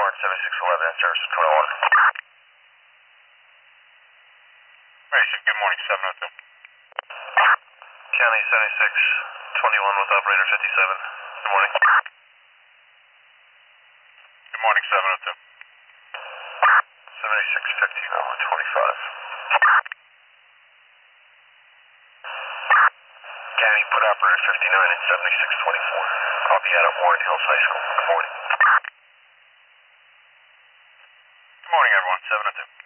Warren 7611, service 21. Mason, good morning, 702. County 7621 with operator 57. Good morning. Good morning, 702. 7615 on 125. County, put operator 59 in 7624. I'll be out at Warren Hills High School. Good morning. Good morning, everyone, 702.